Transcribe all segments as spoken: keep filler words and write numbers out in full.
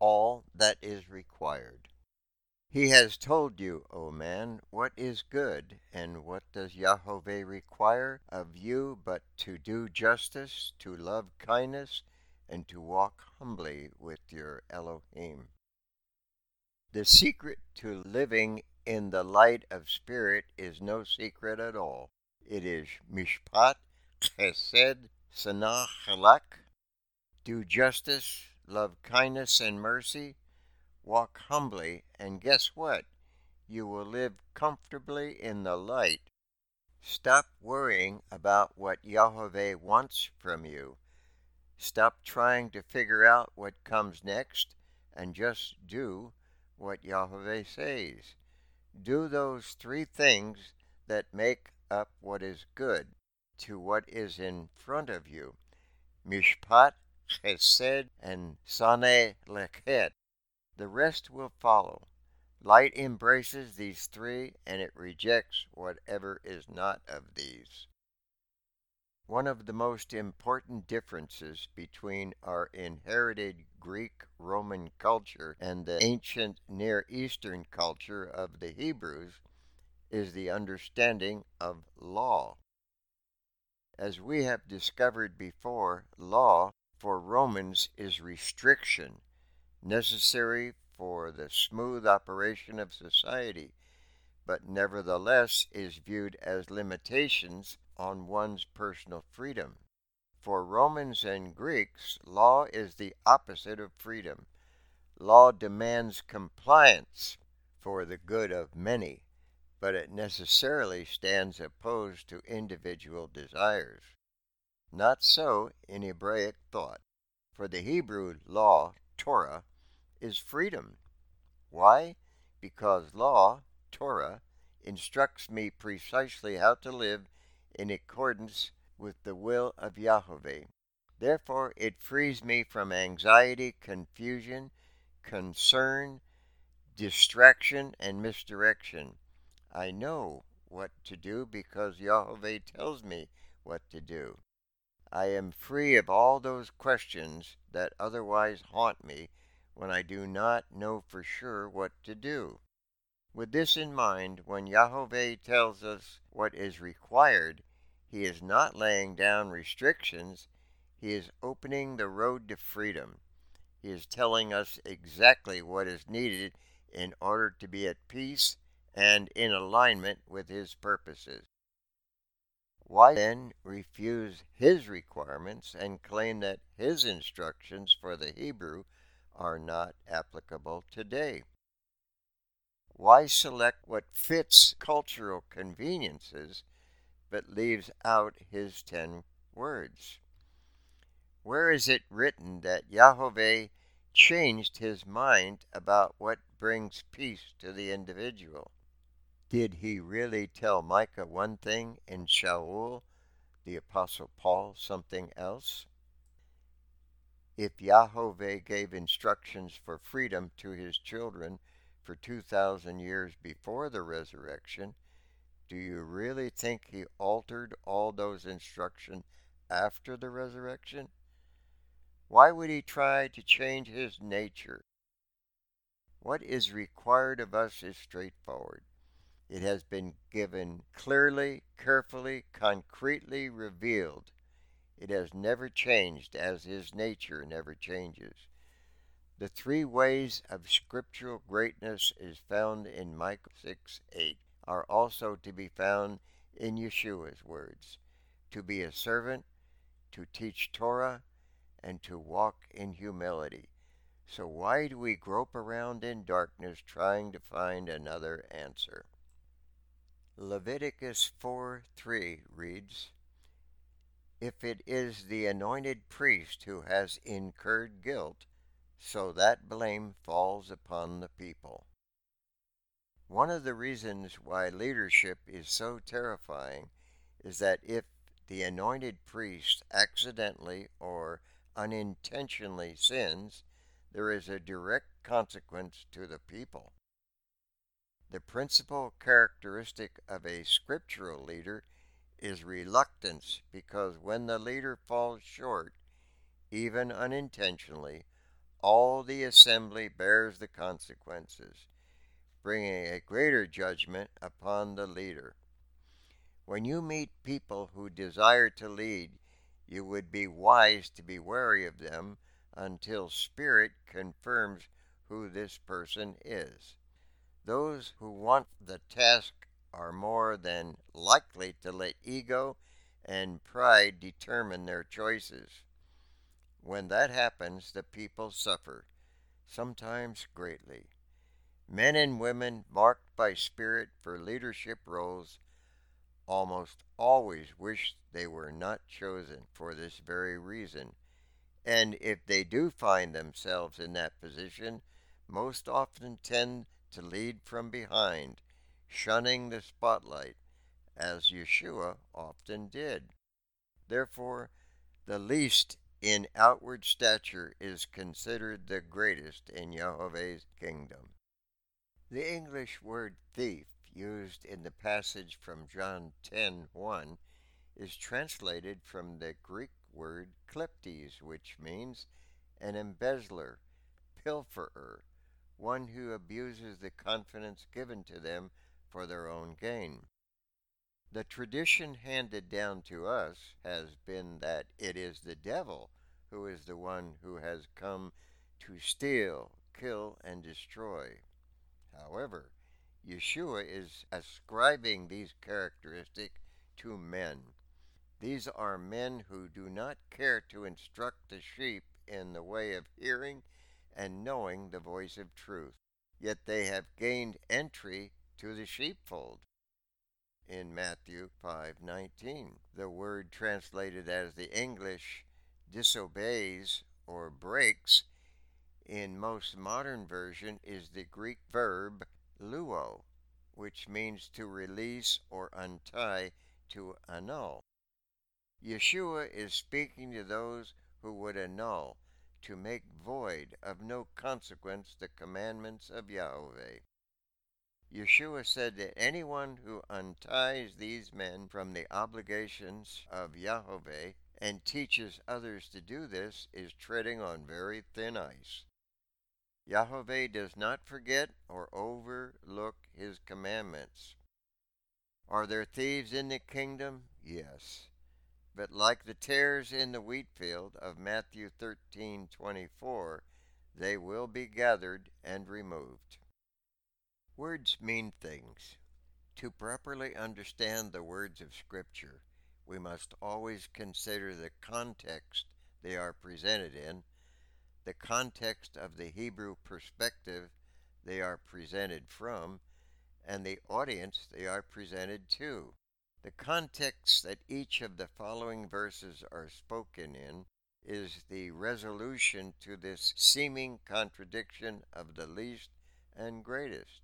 all that is required. He has told you, O man, what is good, and what does Yahweh require of you but to do justice, to love kindness, and to walk humbly with your Elohim. The secret to living in the light of spirit is no secret at all. It is mishpat, chesed, sanah, halak. Do justice, love kindness and mercy, walk humbly, and guess what? You will live comfortably in the light. Stop worrying about what Yahweh wants from you. Stop trying to figure out what comes next and just do what Yahweh says. Do those three things that make up what is good to what is in front of you. Mishpat, chesed, and saneh leket. The rest will follow. Light embraces these three, and it rejects whatever is not of these. One of the most important differences between our inherited Greek-Roman culture and the ancient Near Eastern culture of the Hebrews is the understanding of law. As we have discovered before, law for Romans is restriction, necessary for the smooth operation of society, but nevertheless is viewed as limitations on one's personal freedom. For Romans and Greeks, law is the opposite of freedom. Law demands compliance for the good of many, but it necessarily stands opposed to individual desires. Not so in Hebraic thought. For the Hebrew law, Torah, is freedom. Why? Because law, Torah, instructs me precisely how to live in accordance with the will of Yahweh. Therefore, it frees me from anxiety, confusion, concern, distraction, and misdirection. I know what to do because Yahweh tells me what to do. I am free of all those questions that otherwise haunt me when I do not know for sure what to do. With this in mind, when Yahweh tells us what is required, he is not laying down restrictions, he is opening the road to freedom. He is telling us exactly what is needed in order to be at peace and in alignment with his purposes. Why then refuse his requirements and claim that his instructions for the Hebrew are not applicable today? Why select what fits cultural conveniences but leaves out his ten words? Where is it written that Yahweh changed his mind about what brings peace to the individual? Did he really tell Micah one thing and Shaul, the Apostle Paul, something else? If Yahweh gave instructions for freedom to his children for two thousand years before the resurrection, do you really think he altered all those instructions after the resurrection? Why would he try to change his nature? What is required of us is straightforward. It has been given clearly, carefully, concretely revealed. It has never changed, as his nature never changes. The three ways of scriptural greatness is found in Micah six eight, are also to be found in Yeshua's words: to be a servant, to teach Torah, and to walk in humility. So why do we grope around in darkness trying to find another answer? Leviticus four three reads, "If it is the anointed priest who has incurred guilt, so that blame falls upon the people." One of the reasons why leadership is so terrifying is that if the anointed priest accidentally or unintentionally sins, there is a direct consequence to the people. The principal characteristic of a scriptural leader is reluctance, because when the leader falls short, even unintentionally, all the assembly bears the consequences, bringing a greater judgment upon the leader. When you meet people who desire to lead, you would be wise to be wary of them until Spirit confirms who this person is. Those who want the task are more than likely to let ego and pride determine their choices. When that happens, the people suffer, sometimes greatly. Men and women marked by Spirit for leadership roles almost always wish they were not chosen for this very reason. And if they do find themselves in that position, most often tend to lead from behind, shunning the spotlight, as Yeshua often did. Therefore, the least in outward stature is considered the greatest in Yahweh's kingdom. The English word thief, used in the passage from John ten one, is translated from the Greek word kleptes, which means an embezzler, pilferer, one who abuses the confidence given to them for their own gain. The tradition handed down to us has been that it is the devil who is the one who has come to steal, kill, and destroy. However, Yeshua is ascribing these characteristics to men. These are men who do not care to instruct the sheep in the way of hearing and knowing the voice of truth, yet they have gained entry to the sheepfold. In Matthew five nineteen, the word translated as the English disobeys or breaks in most modern version is the Greek verb luo, which means to release or untie, to annul. Yeshua is speaking to those who would annul, to make void of no consequence the commandments of Yahweh. Yeshua said that anyone who unties these men from the obligations of Yahweh and teaches others to do this is treading on very thin ice. Yahweh does not forget or overlook his commandments. Are there thieves in the kingdom? Yes. But like the tares in the wheat field of Matthew thirteen twenty-four, they will be gathered and removed. Words mean things. To properly understand the words of Scripture, we must always consider the context they are presented in, the context of the Hebrew perspective they are presented from, and the audience they are presented to. The context that each of the following verses are spoken in is the resolution to this seeming contradiction of the least and greatest.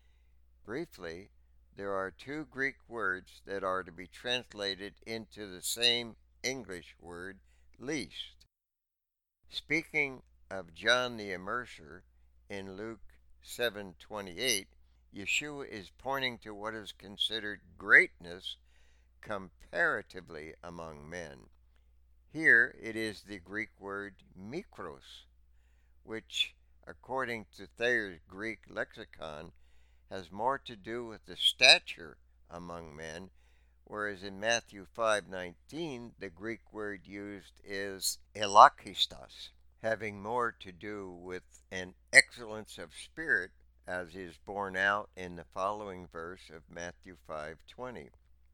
Briefly, there are two Greek words that are to be translated into the same English word, least. Speaking of John the Immerser in Luke seven twenty-eight, Yeshua is pointing to what is considered greatness comparatively among men. Here it is the Greek word mikros, which, according to Thayer's Greek lexicon, has more to do with the stature among men, whereas in Matthew five nineteen the Greek word used is elakistos, having more to do with an excellence of spirit, as is borne out in the following verse of Matthew five twenty.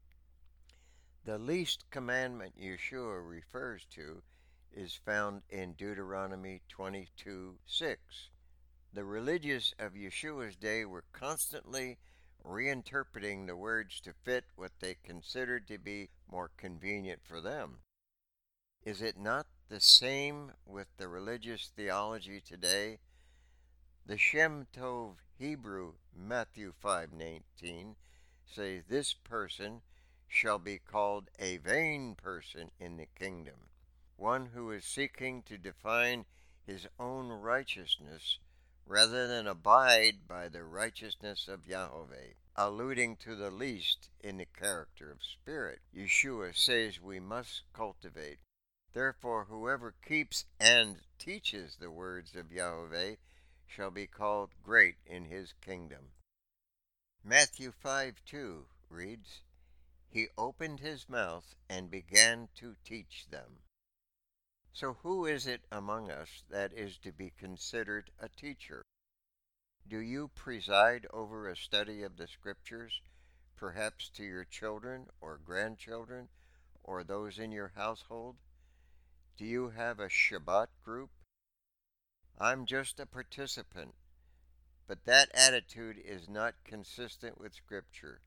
The least commandment Yeshua refers to is found in Deuteronomy twenty-two six. The religious of Yeshua's day were constantly reinterpreting the words to fit what they considered to be more convenient for them. Is it not the same with the religious theology today? The Shem Tov Hebrew Matthew five nineteen says this person shall be called a vain person in the kingdom, one who is seeking to define his own righteousness rather than abide by the righteousness of Yahweh, alluding to the least in the character of spirit. Yeshua says we must cultivate. Therefore, whoever keeps and teaches the words of Yahweh shall be called great in his kingdom. Matthew five two reads, He opened his mouth and began to teach them. So who is it among us that is to be considered a teacher? Do you preside over a study of the Scriptures, perhaps to your children or grandchildren or those in your household? Do you have a Shabbat group? I'm just a participant, but that attitude is not consistent with Scripture.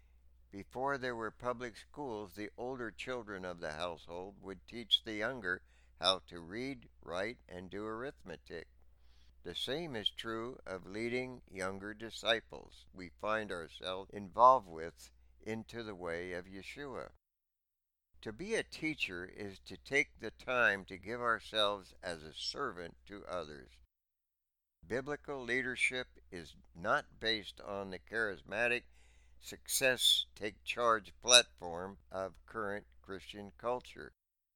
Before there were public schools, the older children of the household would teach the younger how to read, write, and do arithmetic. The same is true of leading younger disciples we find ourselves involved with into the way of Yeshua. To be a teacher is to take the time to give ourselves as a servant to others. Biblical leadership is not based on the charismatic success take charge platform of current Christian culture.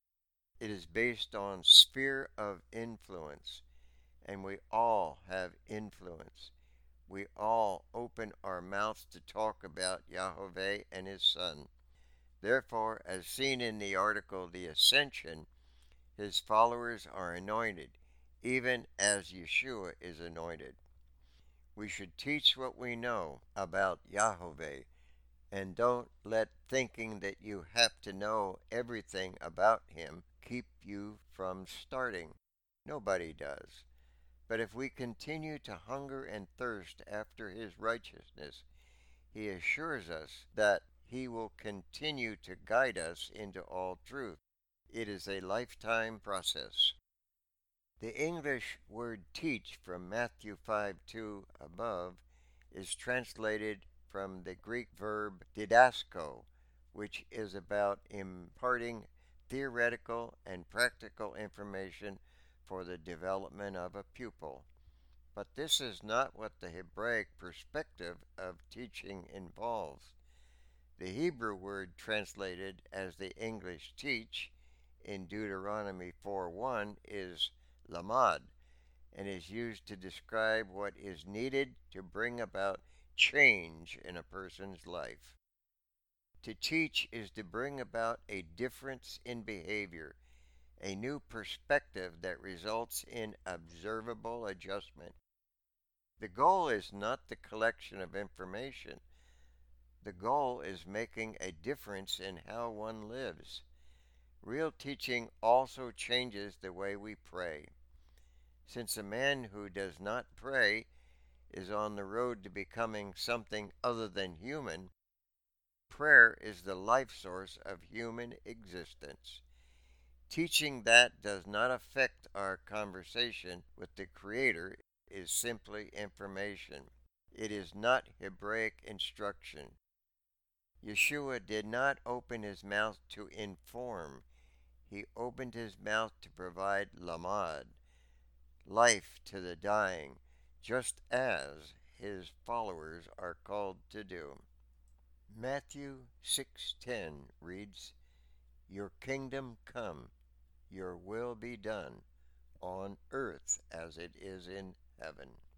It is based on sphere of influence, and we all have influence. We all open our mouths to talk about Yahweh and his Son. Therefore, as seen in the article The Ascension, his followers are anointed, even as Yeshua is anointed. We should teach what we know about Yahweh, and don't let thinking that you have to know everything about him keep you from starting. Nobody does. But if we continue to hunger and thirst after his righteousness, he assures us that he will continue to guide us into all truth. It is a lifetime process. The English word teach from Matthew five two above is translated from the Greek verb didasko, which is about imparting theoretical and practical information for the development of a pupil. But this is not what the Hebraic perspective of teaching involves. The Hebrew word translated as the English teach in Deuteronomy four one is lamad, and is used to describe what is needed to bring about change in a person's life. To teach is to bring about a difference in behavior, a new perspective that results in observable adjustment. The goal is not the collection of information. The goal is making a difference in how one lives. Real teaching also changes the way we pray. Since a man who does not pray is on the road to becoming something other than human, prayer is the life source of human existence. Teaching that does not affect our conversation with the Creator is simply information. It is not Hebraic instruction. Yeshua did not open his mouth to inform. He opened his mouth to provide lamad, life to the dying, just as his followers are called to do. Matthew six ten reads, Your kingdom come, your will be done, on earth as it is in heaven.